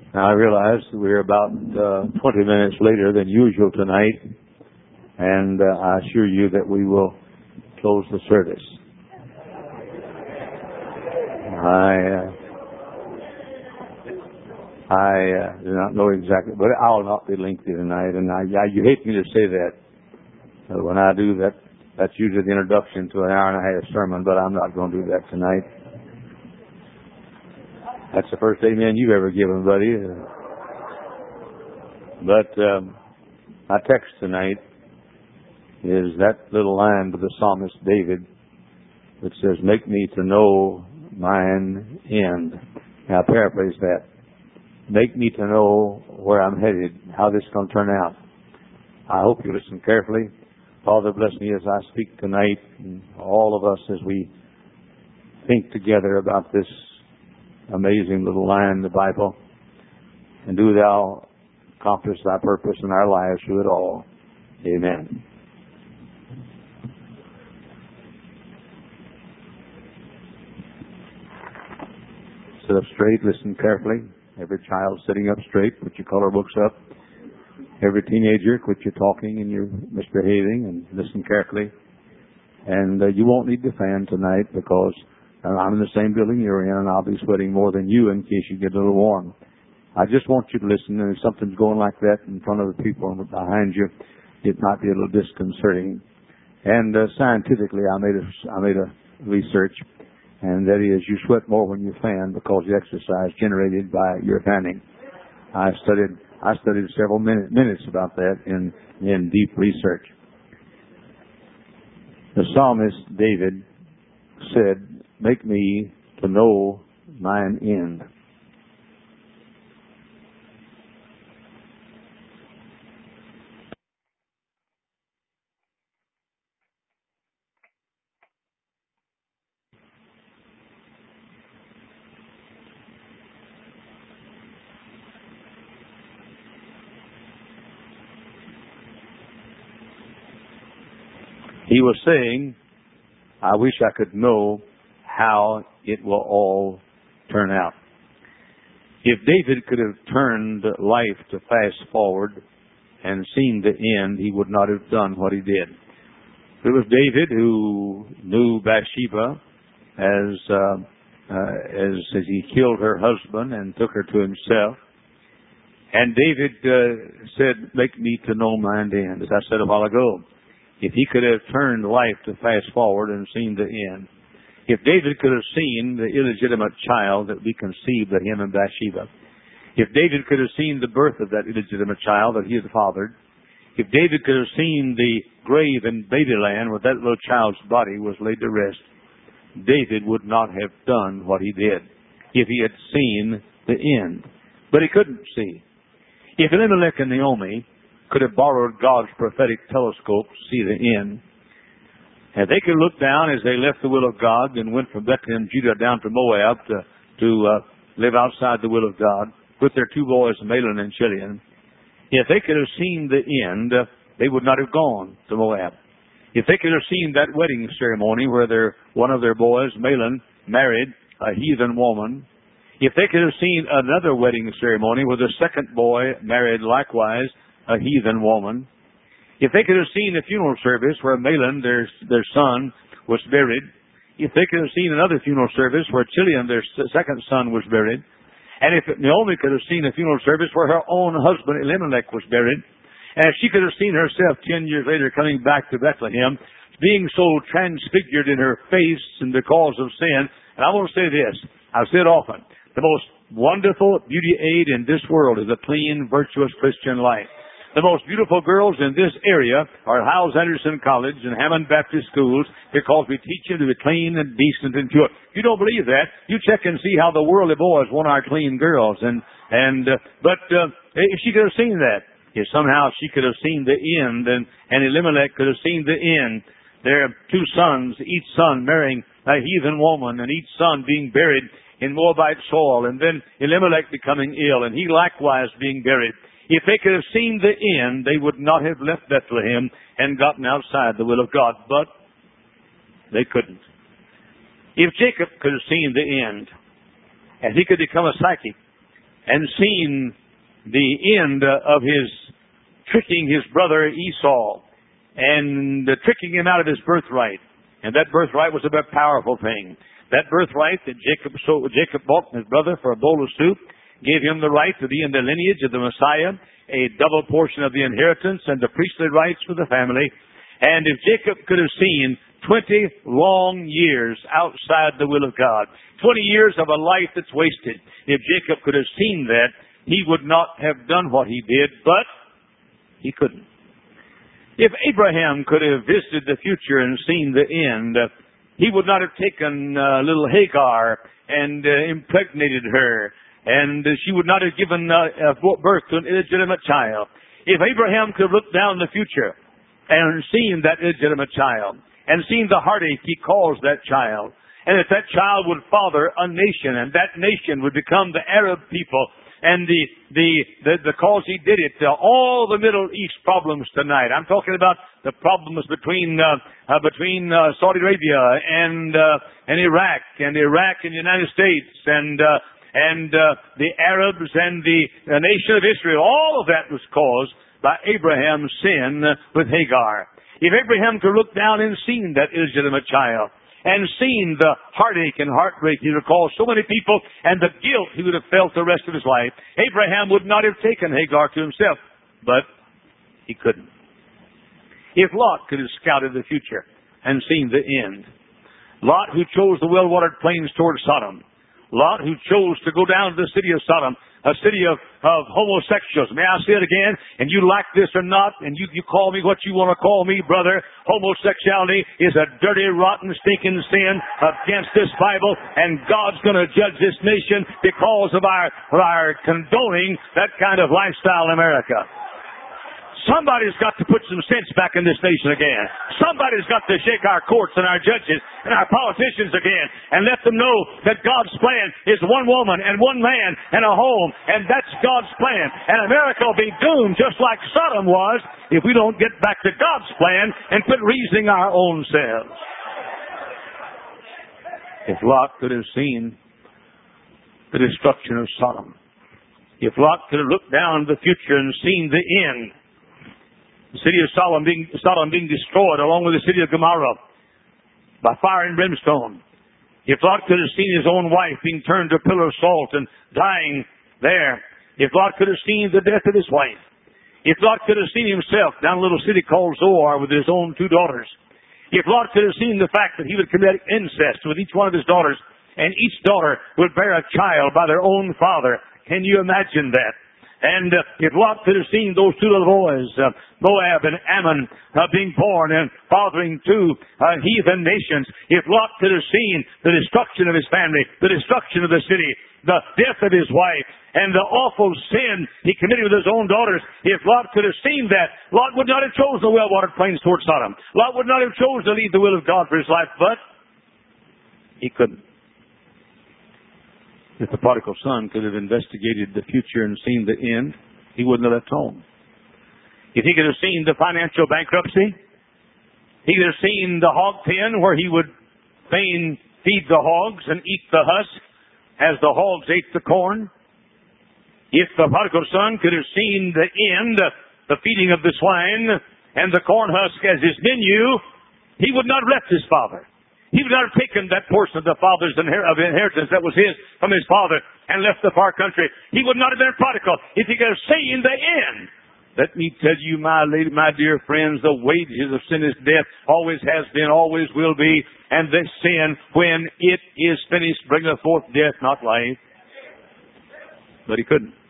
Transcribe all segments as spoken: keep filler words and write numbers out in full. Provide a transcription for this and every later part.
Now, I realize we're about uh, twenty minutes later than usual tonight, and uh, I assure you that we will close the service. I uh, I uh, do not know exactly, but I'll not be lengthy tonight, and I, I you hate me to say that. Uh, when I do that, that's usually the introduction to an hour and a half sermon, but I'm not going to do that tonight. That's the first amen you've ever given, buddy. But um, my text tonight is that little line to the psalmist David that says, "Make me to know mine end." Now, paraphrase that. Make me to know where I'm headed, how this is going to turn out. I hope you listen carefully. Father, bless me as I speak tonight, and all of us as we think together about this amazing little line in the Bible, and do thou accomplish thy purpose in our lives through it all. Amen. Sit up straight, listen carefully. Every child sitting up straight, put your color books up. Every teenager, quit your talking and your misbehaving, and listen carefully. And uh, you won't need the fan tonight because I'm in the same building you're in, and I'll be sweating more than you in case you get a little warm. I just want you to listen, and if something's going like that in front of the people behind you, it might be a little disconcerting. And uh, scientifically, I made a, I made a research, and that is you sweat more when you fan because the exercise generated by your fanning. I studied I studied several minute, minutes about that in, in deep research. The psalmist David said, "Make me to know mine end." He was saying, I wish I could know how it will all turn out. If David could have turned life to fast forward and seen the end, he would not have done what he did. It was David who knew Bathsheba as, uh, uh, as, as he killed her husband and took her to himself. And David uh, said, "Make me to know mine end," as I said a while ago. If he could have turned life to fast forward and seen the end. If David could have seen the illegitimate child that we conceived of him and Bathsheba. If David could have seen the birth of that illegitimate child that he had fathered. If David could have seen the grave in Babyland where that little child's body was laid to rest, David would not have done what he did if he had seen the end. But he couldn't see. If Elimelech and Naomi could have borrowed God's prophetic telescope to see the end, and they could look down as they left the will of God and went from Bethlehem, Judah, down to Moab to, to uh, live outside the will of God with their two boys, Mahlon and Chilion. If they could have seen the end, uh, they would not have gone to Moab. If they could have seen that wedding ceremony where their, one of their boys, Mahlon, married a heathen woman, if they could have seen another wedding ceremony where the second boy married likewise a heathen woman, if they could have seen a funeral service where Mahlon, their, their son, was buried, if they could have seen another funeral service where Chilion, their second son, was buried, and if Naomi could have seen a funeral service where her own husband Elimelech was buried, and if she could have seen herself ten years later coming back to Bethlehem, being so transfigured in her face and because of sin, and I want to say this, I've said often, the most wonderful beauty aid in this world is a clean, virtuous Christian life. The most beautiful girls in this area are at Howells Anderson College and Hammond Baptist Schools because we teach them to be clean and decent and pure. If you don't believe that, you check and see how the worldly boys want our clean girls. And and uh, But uh, if she could have seen that, if somehow she could have seen the end, and, and Elimelech could have seen the end, there are two sons, each son marrying a heathen woman, and each son being buried in Moabite soil, and then Elimelech becoming ill, and he likewise being buried. If they could have seen the end, they would not have left Bethlehem and gotten outside the will of God. But they couldn't. If Jacob could have seen the end, and he could become a psychic, and seen the end of his tricking his brother Esau and tricking him out of his birthright. And that birthright was a very powerful thing. That birthright that Jacob, so Jacob bought from his brother for a bowl of soup gave him the right to be in the lineage of the Messiah, a double portion of the inheritance and the priestly rights for the family. And if Jacob could have seen twenty long years outside the will of God, twenty years of a life that's wasted, if Jacob could have seen that, he would not have done what he did, but he couldn't. If Abraham could have visited the future and seen the end, uh, he would not have taken uh, little Hagar and uh, impregnated her, and uh, she would not have given uh, birth to an illegitimate child. If Abraham could have looked down the future and seen that illegitimate child, and seen the heartache he caused that child, and that that child would father a nation, and that nation would become the Arab people, and the the the, the cause he did it, uh, all the Middle East problems tonight. I'm talking about the problems between uh, uh, between uh, Saudi Arabia and uh, and Iraq, and Iraq and the United States, and uh, and uh, the Arabs and the, the nation of Israel. All of that was caused by Abraham's sin with Hagar. If Abraham could look down and seen that illegitimate child, and seen the heartache and heartbreak he would have caused so many people, and the guilt he would have felt the rest of his life, Abraham would not have taken Hagar to himself. But he couldn't. If Lot could have scouted the future and seen the end, Lot, who chose the well-watered plains toward Sodom, Lot, who chose to go down to the city of Sodom, a city of, of homosexuals. May I say it again? And you like this or not, and you, you call me what you want to call me, brother. Homosexuality is a dirty, rotten, stinking sin against this Bible, and God's going to judge this nation because of our, of our condoning that kind of lifestyle in America. Somebody's got to put some sense back in this nation again. Somebody's got to shake our courts and our judges and our politicians again and let them know that God's plan is one woman and one man and a home, and that's God's plan. And America will be doomed just like Sodom was if we don't get back to God's plan and quit reasoning our own selves. If Lot could have seen the destruction of Sodom, if Lot could have looked down the future and seen the end, the city of Sodom being, Sodom being destroyed along with the city of Gomorrah by fire and brimstone. If Lot could have seen his own wife being turned to a pillar of salt and dying there. If Lot could have seen the death of his wife. If Lot could have seen himself down a little city called Zoar with his own two daughters. If Lot could have seen the fact that he would commit incest with each one of his daughters, and each daughter would bear a child by their own father. Can you imagine that? And uh, if Lot could have seen those two little boys, uh, Moab and Ammon, uh, being born and fathering two uh, heathen nations, if Lot could have seen the destruction of his family, the destruction of the city, the death of his wife, and the awful sin he committed with his own daughters, if Lot could have seen that, Lot would not have chosen the well-watered plains toward Sodom. Lot would not have chosen to lead the will of God for his life, but he couldn't. If the prodigal son could have investigated the future and seen the end, he wouldn't have left home. If he could have seen the financial bankruptcy, he could have seen the hog pen where he would fain feed the hogs and eat the husk as the hogs ate the corn. If the prodigal son could have seen the end, the feeding of the swine and the corn husk as his menu, he would not have left his father. He would not have taken that portion of the father's inheritance that was his from his father and left the far country. He would not have been a prodigal if he could have seen the end. Let me tell you, my lady, my dear friends, the wages of sin is death, always has been, always will be, and this sin, when it is finished, bringeth forth death, not life. But he couldn't.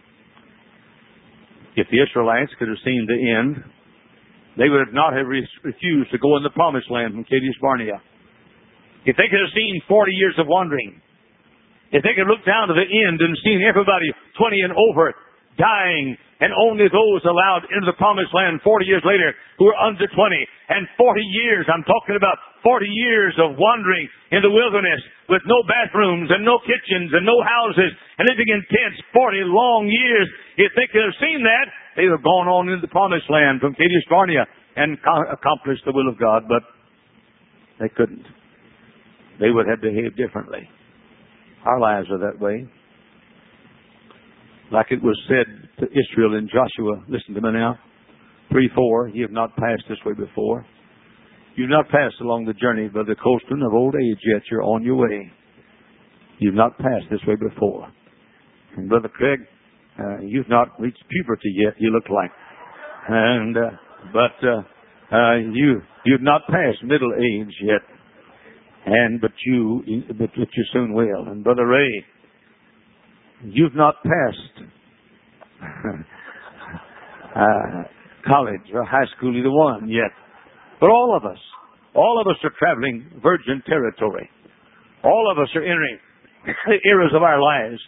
If the Israelites could have seen the end, they would not have refused to go in the promised land from Kadesh Barnea. If they could have seen forty years of wandering, if they could look down to the end and seen everybody twenty and over dying, and only those allowed into the promised land forty years later who were under twenty, and forty years, I'm talking about forty years of wandering in the wilderness with no bathrooms and no kitchens and no houses and living in tents, forty long years. If they could have seen that, they would have gone on into the promised land from Kadesh Barnea and accomplished the will of God, but they couldn't. They would have behaved differently. Our lives are that way. Like it was said to Israel in Joshua, listen to me now, three four, ye have not passed this way before. You've not passed along the journey by the coastline of old age yet. You're on your way. You've not passed this way before. And Brother Craig, uh, you've not reached puberty yet, you look like. And, uh, but, uh, uh, you, you've not passed middle age yet. And, but you, but you soon will. And Brother Ray, you've not passed, uh, college or high school, either one yet. But all of us, all of us are traveling virgin territory. All of us are entering eras of our lives.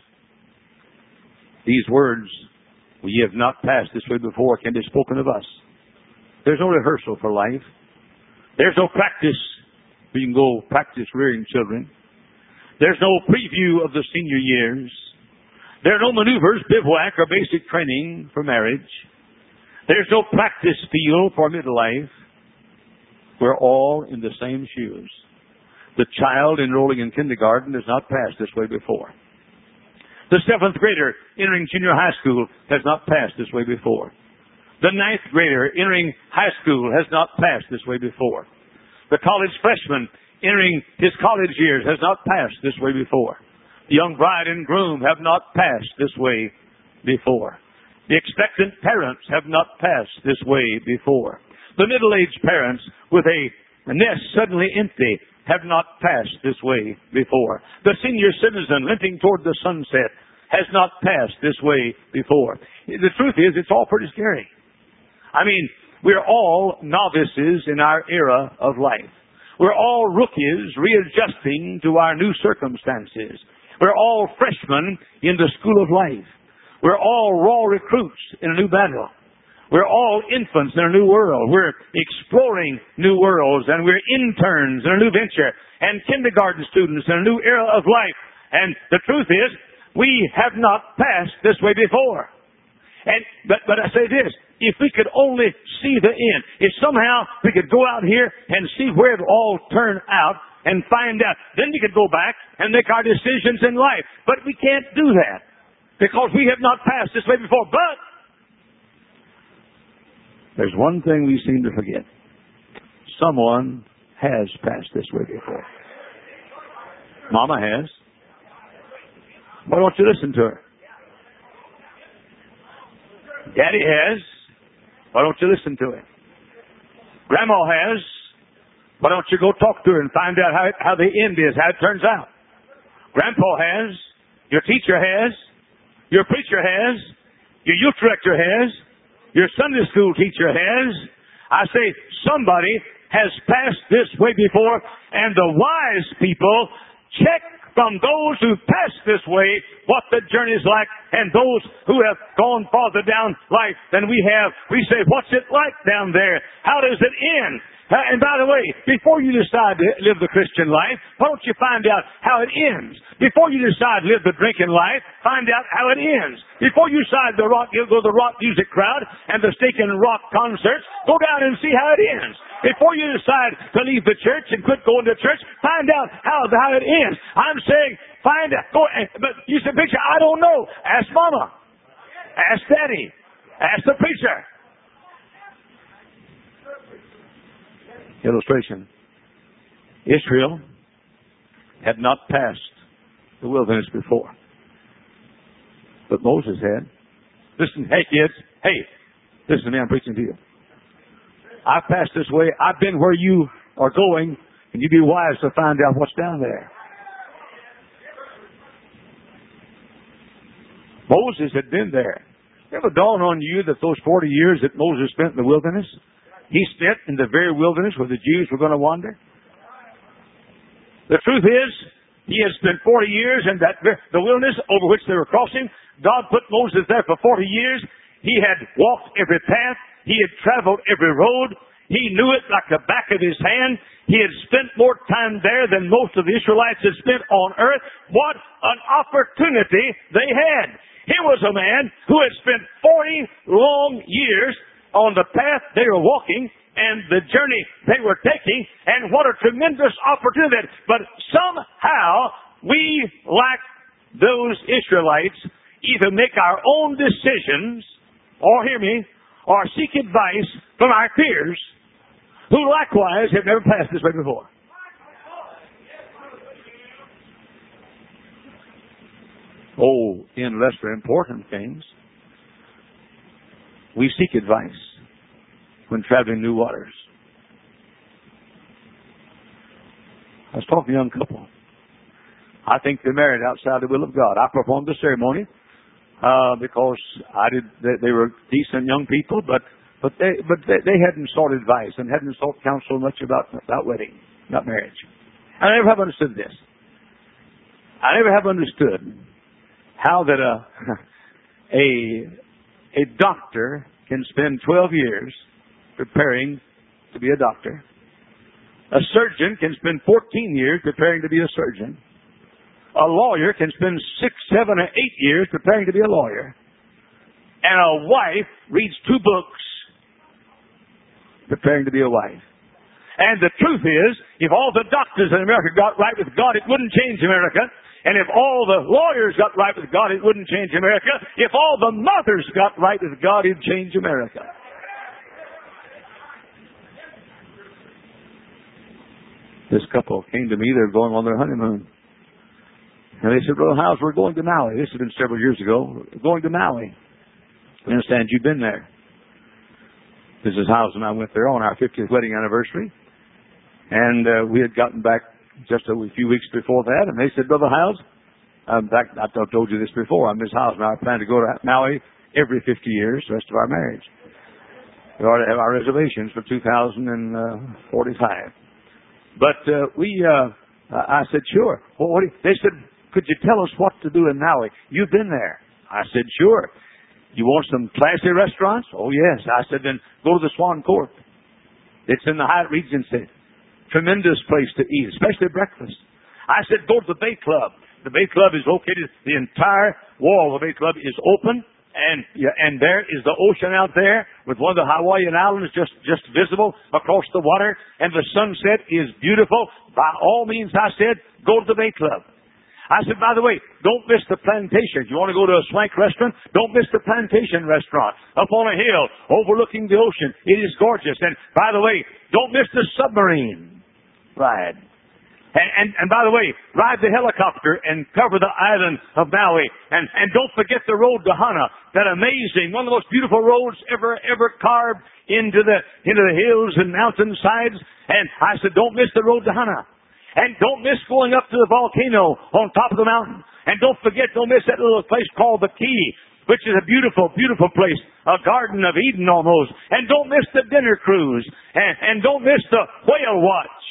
These words, we have not passed this way before, can be spoken of us. There's no rehearsal for life. There's no practice. We can go practice rearing children. There's no preview of the senior years. There are no maneuvers, bivouac, or basic training for marriage. There's no practice field for midlife. We're all in the same shoes. The child enrolling in kindergarten has not passed this way before. The seventh grader entering junior high school has not passed this way before. The ninth grader entering high school has not passed this way before. The college freshman entering his college years has not passed this way before. The young bride and groom have not passed this way before. The expectant parents have not passed this way before. The middle-aged parents with a nest suddenly empty have not passed this way before. The senior citizen limping toward the sunset has not passed this way before. The truth is, it's all pretty scary. I mean, we're all novices in our era of life. We're all rookies readjusting to our new circumstances. We're all freshmen in the school of life. We're all raw recruits in a new battle. We're all infants in a new world. We're exploring new worlds, and we're interns in a new venture, and kindergarten students in a new era of life. And the truth is, we have not passed this way before. And but but I say this, if we could only see the end, if somehow we could go out here and see where it all turn out and find out, then we could go back and make our decisions in life. But we can't do that because we have not passed this way before. But there's one thing we seem to forget. Someone has passed this way before. Mama has. Why don't you listen to her? Daddy has. Why don't you listen to him? Grandma has. Why don't you go talk to her and find out how, it, how the end is, how it turns out? Grandpa has. Your teacher has. Your preacher has. Your youth director has. Your Sunday school teacher has. I say somebody has passed this way before, and the wise people check from those who passed this way what the journey is like, and those who have gone farther down life than we have. We say, what's it like down there? How does it end? Uh, and by the way, before you decide to live the Christian life, why don't you find out how it ends? Before you decide to live the drinking life, find out how it ends. Before you decide to rock, you go to the rock music crowd and the steak and rock concerts, go down and see how it ends. Before you decide to leave the church and quit going to church, find out how, how it ends. I'm saying, find out. Go, but you said, preacher, I don't know. Ask Mama. Ask Daddy. Ask the preacher. Illustration. Israel had not passed the wilderness before. But Moses had. Listen, hey kids, hey, listen to me, I'm preaching to you. I've passed this way, I've been where you are going, and you be wise to find out what's down there. Moses had been there. Ever dawn on you that those forty years that Moses spent in the wilderness, he spent in the very wilderness where the Jews were going to wander? The truth is, he had spent forty years in that the wilderness over which they were crossing. God put Moses there for forty years. He had walked every path. He had traveled every road. He knew it like the back of his hand. He had spent more time there than most of the Israelites had spent on earth. What an opportunity they had. Here was a man who had spent forty long years on the path they were walking and the journey they were taking, and what a tremendous opportunity. But somehow we, like those Israelites, either make our own decisions, or hear me, or seek advice from our peers, who likewise have never passed this way before. Oh, in lesser important things, we seek advice when traveling new waters. I was talking to a young couple. I think they married outside the will of God. I performed the ceremony uh, because I did. They, they were decent young people, but but they but they, they hadn't sought advice and hadn't sought counsel much about about wedding, not marriage. I never have understood this. I never have understood how that a a a doctor can spend twelve years preparing to be a doctor. A surgeon can spend fourteen years preparing to be a surgeon. A lawyer can spend six, seven, or eight years preparing to be a lawyer. And a wife reads two books preparing to be a wife. And the truth is, if all the doctors in America got right with God, it wouldn't change America. And if all the lawyers got right with God, it wouldn't change America. If all the mothers got right with God, it'd change America. This couple came to me. They're going on their honeymoon. And they said, "Brother Howes, we're going to Maui." This has been several years ago. We're going to Maui. I understand you've been there. Missus Howes and I went there on our fiftieth wedding anniversary. And uh, we had gotten back just a few weeks before that. And they said, "Brother Howes," in fact, I've told you this before. Missus Howes and I plan to go to Maui every fifty years, the rest of our marriage. We already have our reservations for two thousand forty-five. But uh, we, uh, I said, "Sure." Well, what do you, they said, "Could you tell us what to do in Maui? You've been there." I said, "Sure." "You want some classy restaurants?" "Oh, yes." I said, "Then go to the Swan Court. It's in the Hyatt Regency. Tremendous place to eat, especially breakfast." I said, "Go to the Bay Club. The Bay Club is located, the entire wall of the Bay Club is open, and yeah, and there is the ocean out there with one of the Hawaiian Islands just, just visible across the water, and the sunset is beautiful. By all means," I said, "go to the Bay Club." I said, "By the way, don't miss the Plantation. If you want to go to a swank restaurant, don't miss the Plantation restaurant up on a hill overlooking the ocean. It is gorgeous. And by the way, don't miss the submarine ride. And, and, and by the way, ride the helicopter and cover the island of Maui. And, and don't forget the road to Hana, that amazing, one of the most beautiful roads ever, ever carved into the, into the hills and mountainsides." And I said, "Don't miss the road to Hana. And don't miss going up to the volcano on top of the mountain. And don't forget, don't miss that little place called the Key, which is a beautiful, beautiful place, a Garden of Eden almost. And don't miss the dinner cruise. And, and don't miss the whale watch."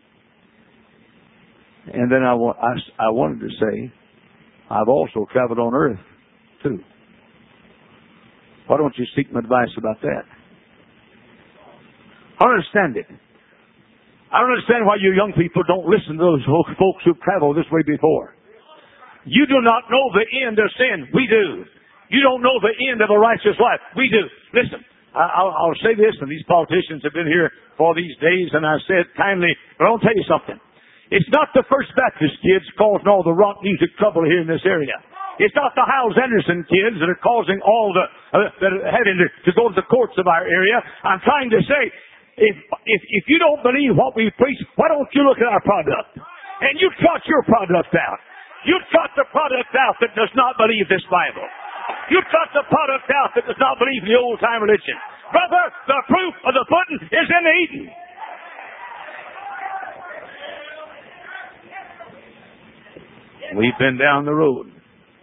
And then I, I, I wanted to say, I've also traveled on earth, too. Why don't you seek my advice about that? I don't understand it. I don't understand why you young people don't listen to those folks who've traveled this way before. You do not know the end of sin. We do. You don't know the end of a righteous life. We do. Listen, I'll, I'll say this, and these politicians have been here for these days, and I said kindly, but I'll tell you something. It's not the First Baptist kids causing all the rock music trouble here in this area. It's not the Howes Anderson kids that are causing all the, uh, that are having to, to go to the courts of our area. I'm trying to say, If, if if you don't believe what we preach, why don't you look at our product? And you trot your product out. You trot the product out that does not believe this Bible. You trot the product out that does not believe the old-time religion. Brother, the proof of the pudding is in the eating. We've been down the road.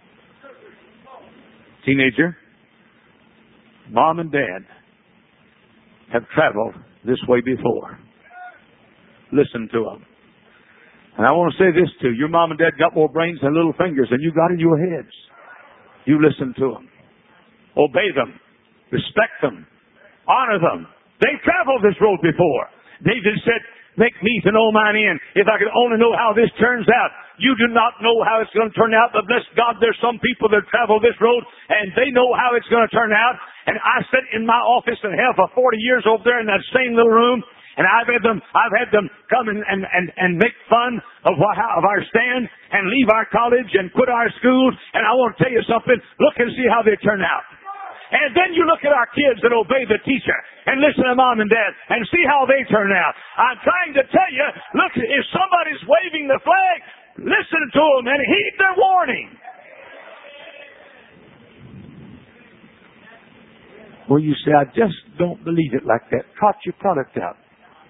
Teenager, mom and dad have traveled this way before. Listen to them. And I want to say this too. Your mom and dad got more brains than little fingers than you got in your heads. You listen to them. Obey them. Respect them. Honor them. They've traveled this road before. David said, "Make me to know mine end. If I could only know how this turns out." You do not know how it's going to turn out, but bless God, there's some people that travel this road, and they know how it's going to turn out. And I sat in my office and hell for forty years over there in that same little room, And I've had them, I've had them come and, and, and, and make fun of what, of our stand and leave our college and quit our schools. And I want to tell you something. Look and see how they turn out. And then you look at our kids that obey the teacher and listen to mom and dad and see how they turn out. I'm trying to tell you, look, if somebody's waving the flag, listen to them and heed their warning. Well, you say, I just don't believe it like that. Trot your product out.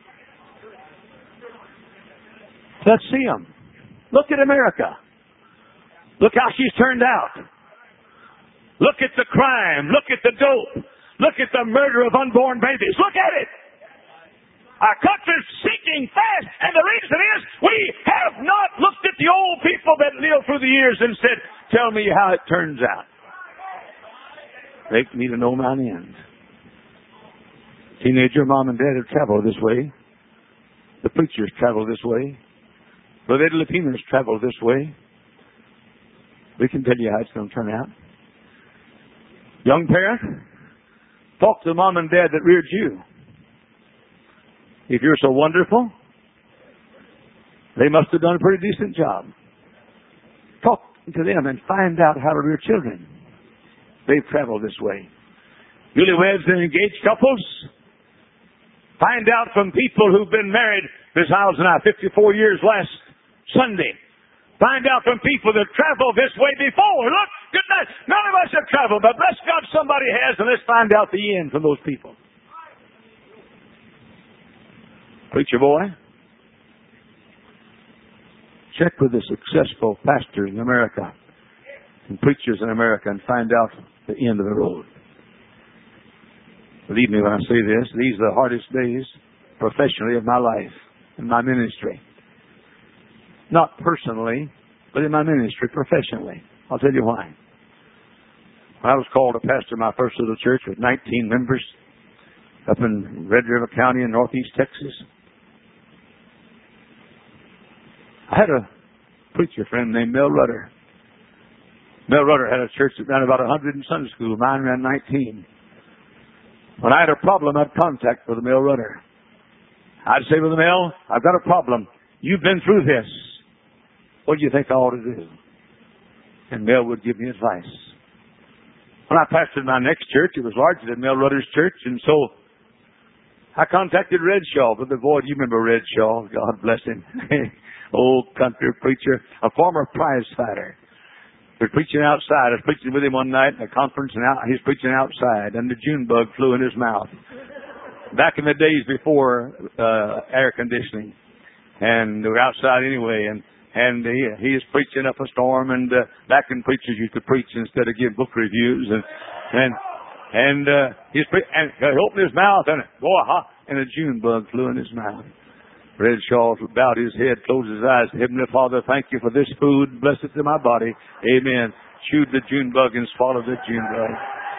Let's see them. Look at America. Look how she's turned out. Look at the crime. Look at the dope. Look at the murder of unborn babies. Look at it. Our country's sinking fast, and the reason is we have not looked at the old people that lived through the years and said, tell me how it turns out. Make me to know mine end. Teenager mom and dad have traveled this way. The preachers travel this way. Brother Ed Latinos travel this way. We can tell you how it's going to turn out. Young parent, talk to the mom and dad that reared you. If you're so wonderful, they must have done a pretty decent job. Talk to them and find out how to rear children. They've traveled this way. Newlyweds and engaged couples, find out from people who've been married. Miss Hiles and I, fifty-four years last Sunday. Find out from people that traveled this way before. Look, good night. None of us have traveled, but bless God, somebody has, and let's find out the end from those people. Preacher boy, check with the successful pastors in America and preachers in America and find out the end of the road. Believe me when I say this, these are the hardest days professionally of my life, in my ministry. Not personally, but in my ministry, professionally. I'll tell you why. When I was called to pastor my first little church with nineteen members up in Red River County in northeast Texas, I had a preacher friend named Mel Rudder. Mel Rudder had a church that ran about one hundred in Sunday school. Mine ran nineteen. When I had a problem, I'd contact with Mel Rudder. I'd say with Mel, I've got a problem. You've been through this. What do you think I ought to do? And Mel would give me advice. When I pastored my next church, it was larger than Mel Rudder's church, and so I contacted Red Shaw. But the boy, you remember Red Shaw? God bless him. Old country preacher, a former prize fighter. He was preaching outside. I was preaching with him one night in a conference, and out, he was preaching outside, and the June bug flew in his mouth. Back in the days before uh, air conditioning. And we were outside anyway, and and he, he is preaching up a storm, and uh, back when preachers used to preach instead of give book reviews, and and and uh, he's pre- and he opened his mouth, and boy, ha, and a June bug flew in his mouth. Red Shaw bowed his head, closed his eyes. Heavenly Father, thank you for this food. Bless it to my body. Amen. Chewed the June bug and swallowed the June bug.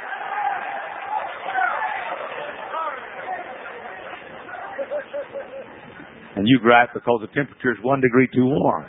And you gripe because the temperature is one degree too warm.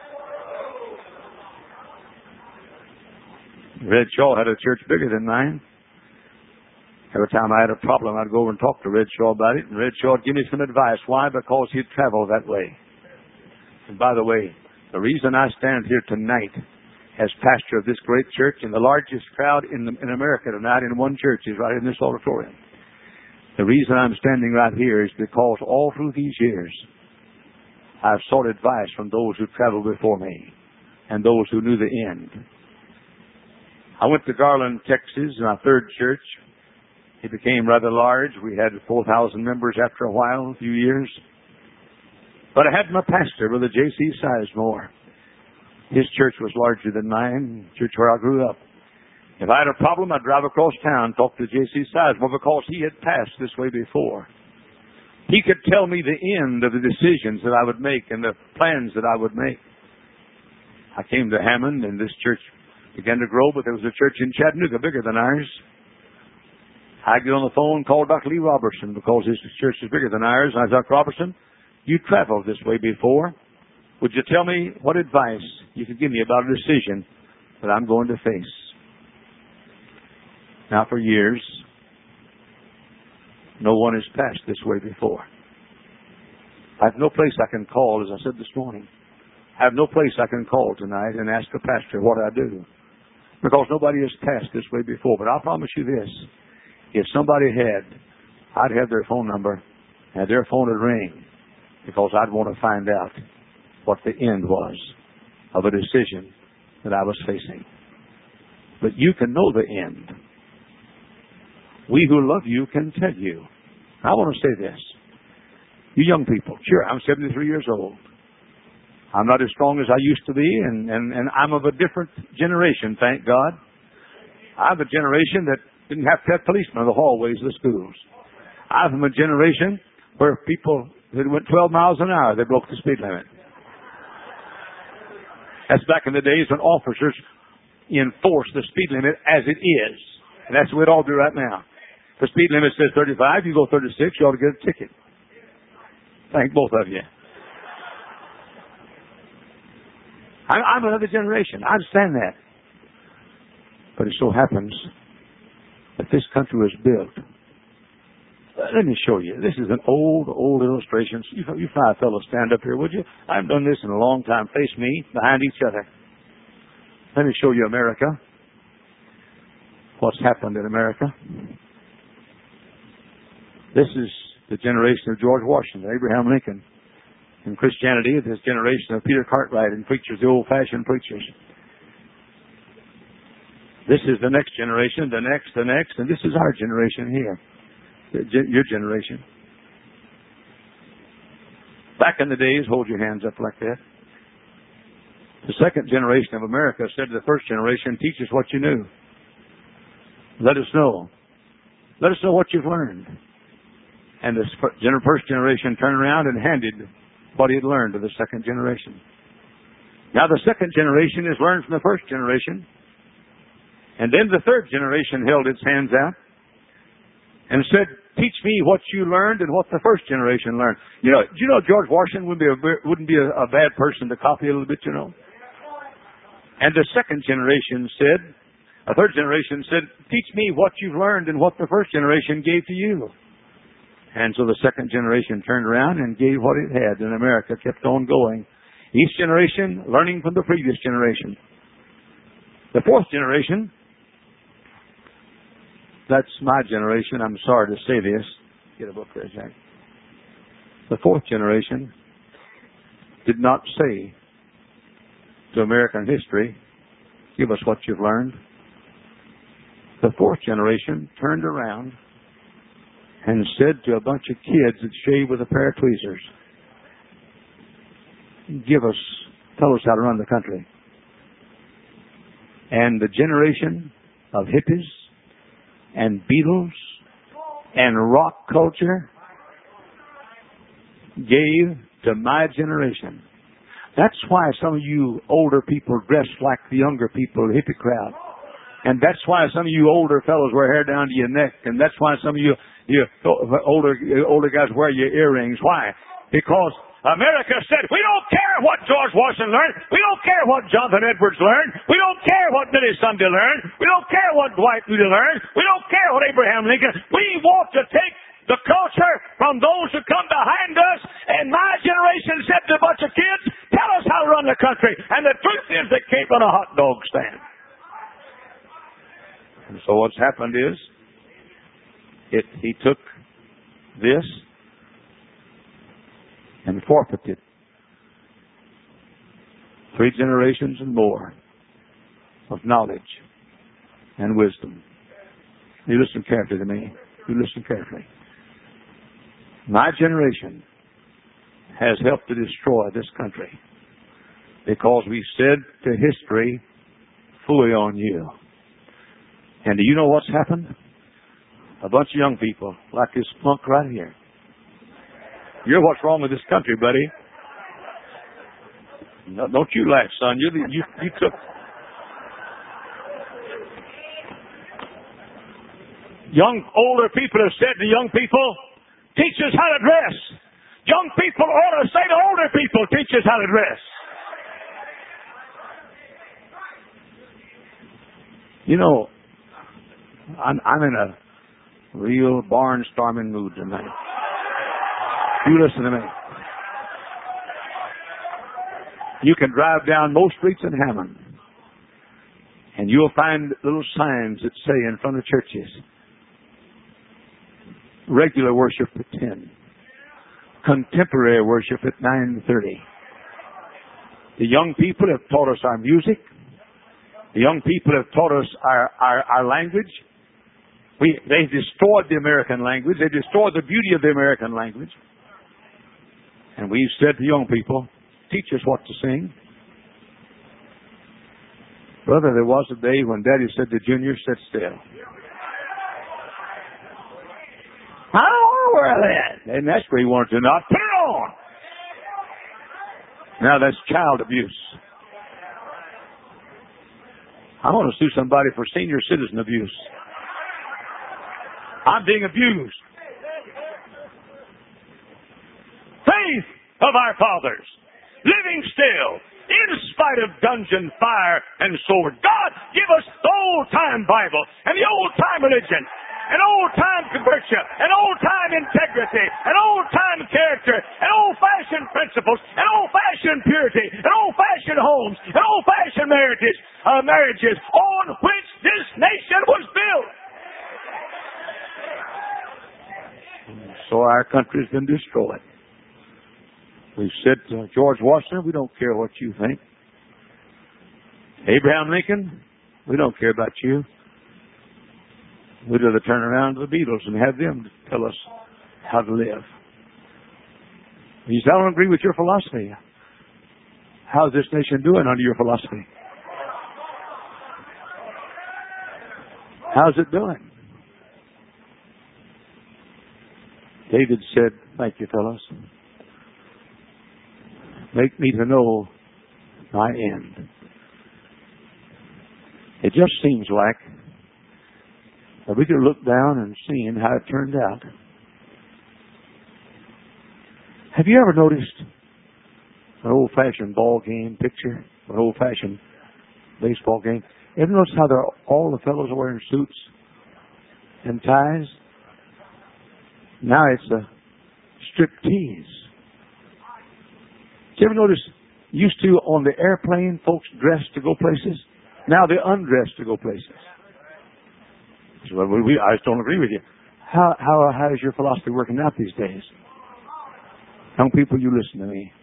Red Shaw had a church bigger than mine. Every time I had a problem, I'd go over and talk to Red Shaw about it, and Red Shaw would give me some advice. Why? Because he'd traveled that way. And by the way, the reason I stand here tonight as pastor of this great church, and the largest crowd in, the, in America tonight in one church is right in this auditorium. The reason I'm standing right here is because all through these years, I've sought advice from those who traveled before me and those who knew the end. I went to Garland, Texas, in our third church. It became rather large. We had four thousand members after a while, a few years. But I had my pastor, Brother J C Sizemore. His church was larger than mine, the church where I grew up. If I had a problem, I'd drive across town, talk to J C Sizemore, because he had passed this way before. He could tell me the end of the decisions that I would make and the plans that I would make. I came to Hammond, and this church began to grow, but there was a church in Chattanooga bigger than ours. I get on the phone and call Doctor Lee Robertson because his church is bigger than ours. And I said, Doctor Robertson, you traveled this way before. Would you tell me what advice you could give me about a decision that I'm going to face? Now, for years, no one has passed this way before. I have no place I can call, as I said this morning. I have no place I can call tonight and ask the pastor what I do. Because nobody has passed this way before. But I'll promise you this. If somebody had, I'd have their phone number and their phone would ring. Because I'd want to find out what the end was of a decision that I was facing. But you can know the end. We who love you can tell you. I want to say this. You young people, sure, I'm seventy-three years old. I'm not as strong as I used to be, and, and, and I'm of a different generation, thank God. I'm a generation that didn't have to have policemen in the hallways of the schools. I'm from a generation where people that went twelve miles an hour, they broke the speed limit. That's back in the days when officers enforced the speed limit as it is. And that's what we all do right now. The speed limit says thirty-five, you go thirty-six, you ought to get a ticket. Thank both of you. I'm, I'm another generation. I understand that. But it so happens that this country was built. Let me show you. This is an old, old illustration. You, you five fellows stand up here, would you? I haven't done this in a long time. Face me, behind each other. Let me show you America. What's happened in America. This is the generation of George Washington, Abraham Lincoln. In Christianity, this generation of Peter Cartwright and preachers, the old-fashioned preachers. This is the next generation, the next, the next, and this is our generation here. Your generation. Back in the days, hold your hands up like that. The second generation of America said to the first generation, teach us what you knew. Let us know. Let us know what you've learned. And the first generation turned around and handed what he had learned to the second generation. Now the second generation has learned from the first generation. And then the third generation held its hands out and said, teach me what you learned and what the first generation learned. You know, do you know George Washington wouldn't be a, wouldn't be a, a bad person to copy a little bit, you know? And the second generation said, a third generation said, teach me what you've learned and what the first generation gave to you. And so the second generation turned around and gave what it had, and America kept on going. Each generation learning from the previous generation. The fourth generation, that's my generation. I'm sorry to say this. Get a book there, Jack. The fourth generation did not say to American history, give us what you've learned. The fourth generation turned around and said to a bunch of kids that shave with a pair of tweezers, give us, tell us how to run the country. And the generation of hippies and Beatles and rock culture gave to my generation. That's why some of you older people dress like the younger people, the hippie crowd. And that's why some of you older fellows wear hair down to your neck. And that's why some of you, you older older guys wear your earrings. Why? Because America said, we don't care what George Washington learned. We don't care what Jonathan Edwards learned. We don't care what Billy Sunday learned. We don't care what Dwight Moody learned. We don't care what Abraham Lincoln. We want to take the culture from those who come behind us. And my generation said to a bunch of kids, tell us how to run the country. And the truth is they can't run a hot dog stand. And so what's happened is, it, he took this and forfeited three generations and more of knowledge and wisdom. You listen carefully to me. You listen carefully. My generation has helped to destroy this country because we said to history, fully on you. And do you know what's happened? A bunch of young people, like this punk right here. You're what's wrong with this country, buddy. No, don't you laugh, son. You, you, you took... Young, older people have said to young people, teach us how to dress. Young people ought to say to older people, teach us how to dress. You know, I'm, I'm in a real barnstorming mood tonight. You listen to me. You can drive down most streets in Hammond, and you'll find little signs that say in front of churches, regular worship at ten, contemporary worship at nine thirty. The young people have taught us our music. The young people have taught us our, our, our language. We, they destroyed the American language. They destroyed the beauty of the American language. And we've said to young people, teach us what to sing. Brother, there was a day when Daddy said to Junior, sit still. I don't want to wear that. And that's where he wanted to not put it on. Now that's child abuse. I want to sue somebody for senior citizen abuse. I'm being abused. Faith of our fathers, living still, in spite of dungeon, fire, and sword. God, give us the old-time Bible and the old-time religion, an old-time conversion, an old-time integrity, an old-time character, an old-fashioned principles, an old-fashioned purity, an old-fashioned homes, an old-fashioned marriages, uh, marriages on which this nation was built. So our country's been destroyed. We've said to George Washington, we don't care what you think. Abraham Lincoln, we don't care about you. We'd rather turn around to the Beatles and have them tell us how to live. You say, I don't agree with your philosophy. How's this nation doing under your philosophy? How's it doing? David said, thank you, fellows. Make me to know my end. It just seems like that we could look down and see how it turned out. Have you ever noticed an old-fashioned ball game picture, an old-fashioned baseball game? Ever notice how they're, all the fellows are wearing suits and ties? Now it's a striptease. Did you ever notice, used to on the airplane, folks dressed to go places? Now they're undressed to go places. So we, I just don't agree with you. How, how, how is your philosophy working out these days? Young people, you listen to me.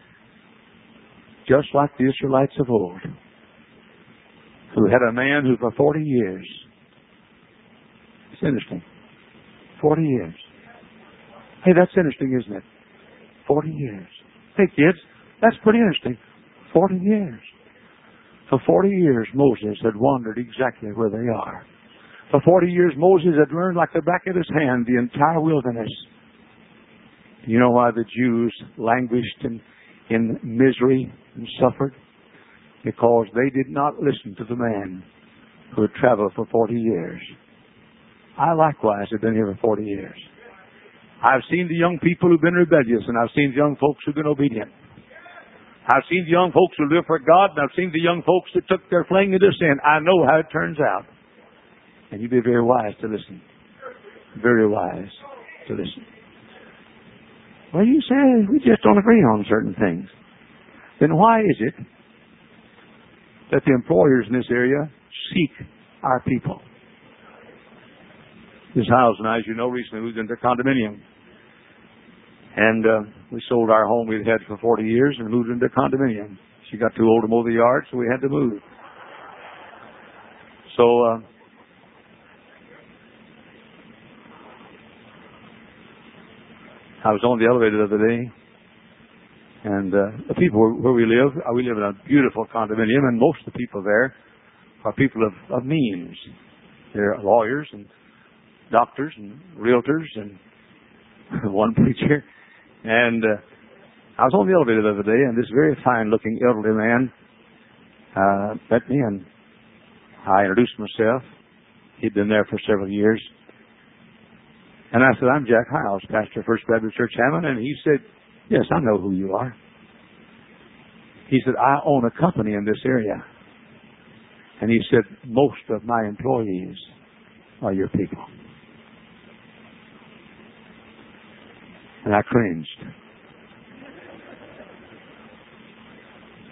Just like the Israelites of old, who had a man who for forty years, it's interesting, forty years. Hey, that's interesting, isn't it? forty years. Hey, kids, that's pretty interesting. forty years. For forty years, Moses had wandered exactly where they are. For forty years, Moses had learned like the back of his hand the entire wilderness. You know why the Jews languished in, in misery and suffered? Because they did not listen to the man who had traveled for forty years. I likewise have been here for forty years. I've seen the young people who've been rebellious, and I've seen the young folks who've been obedient. I've seen the young folks who live for God, and I've seen the young folks that took their fling into sin. I know how it turns out. And you'd be very wise to listen. Very wise to listen. Well, you say we just don't agree on certain things. Then why is it that the employers in this area seek our people? This house and I, as you know, recently moved into a condominium. And uh, we sold our home we'd had for forty years and moved into a condominium. She got too old to mow the yard, so we had to move. So, uh, I was on the elevator the other day, and uh, the people where we live, uh, we live in a beautiful condominium, and most of the people there are people of, of means. They're lawyers and doctors and realtors and one preacher. And uh, I was on the elevator the other day, and this very fine-looking elderly man uh, met me, and I introduced myself. He'd been there for several years. And I said, I'm Jack Hiles, pastor of First Baptist Church, Hammond. And he said, yes, I know who you are. He said, I own a company in this area. And he said, most of my employees are your people. And I cringed.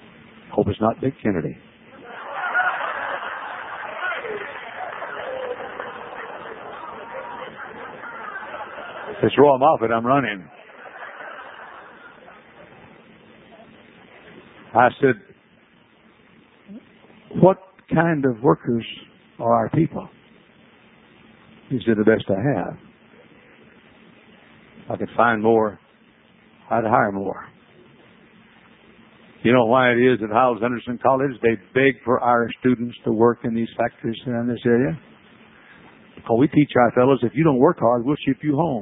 Hope it's not Dick Kennedy. If it's Roy Moffett, I'm running. I said, what kind of workers are our people? He said, the best I have. If I could find more, I'd hire more. You know why it is at Hyles Anderson College they beg for our students to work in these factories in this area? Because we teach our fellows, if you don't work hard, we'll ship you home.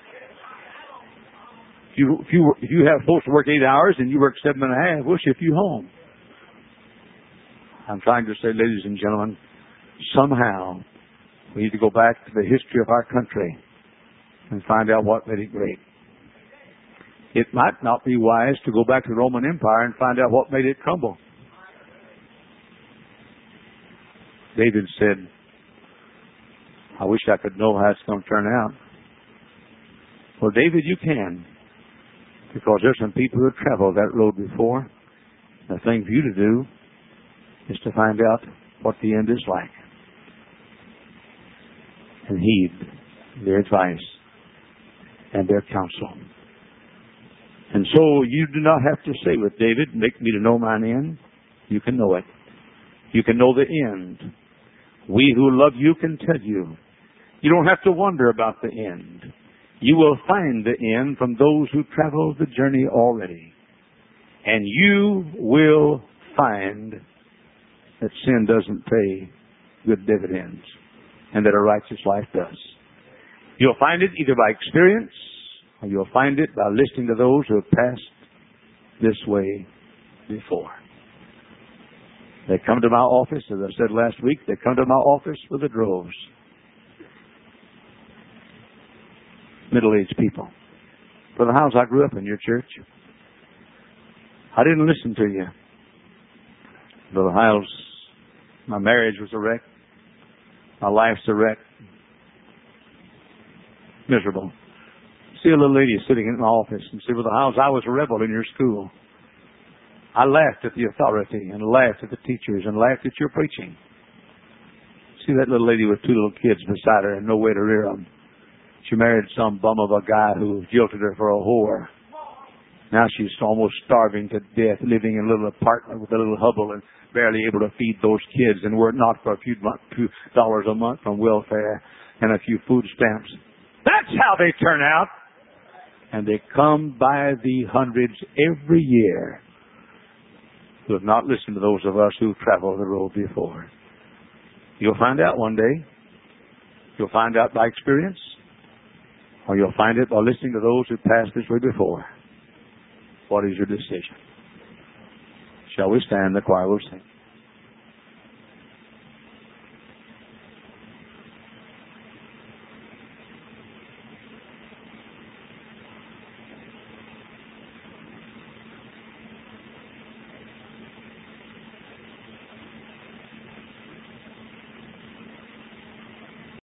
If you, if you, if you have supposed to work eight hours and you work seven and a half, we'll ship you home. I'm trying to say, ladies and gentlemen, somehow we need to go back to the history of our country and find out what made it great. It might not be wise to go back to the Roman Empire and find out what made it crumble. David said, I wish I could know how it's going to turn out. Well, David, you can. Because there's some people who have traveled that road before. The thing for you to do is to find out what the end is like. And heed their advice and their counsel. And so you do not have to say with David, make me to know mine end. You can know it. You can know the end. We who love you can tell you. You don't have to wonder about the end. You will find the end from those who travel the journey already. And you will find that sin doesn't pay good dividends and that a righteous life does. You'll find it either by experience or you'll find it by listening to those who have passed this way before. They come to my office, as I said last week, they come to my office with the droves. Middle-aged people. Brother Hyles, I grew up in your church. I didn't listen to you. Brother Hyles, my marriage was a wreck. My life's a wreck. Miserable. See a little lady sitting in my office and say, Brother Hyles, I was a rebel in your school. I laughed at the authority and laughed at the teachers and laughed at your preaching. See that little lady with two little kids beside her and no way to rear them. She married some bum of a guy who jilted her for a whore. Now she's almost starving to death, living in a little apartment with a little hovel and barely able to feed those kids. And were it not for a few, few dollars a month from welfare and a few food stamps. That's how they turn out. And they come by the hundreds every year who have not listened to those of us who've traveled the road before. You'll find out one day. You'll find out by experience. Or you'll find it by listening to those who passed this way before. What is your decision? Shall we stand? The choir will sing.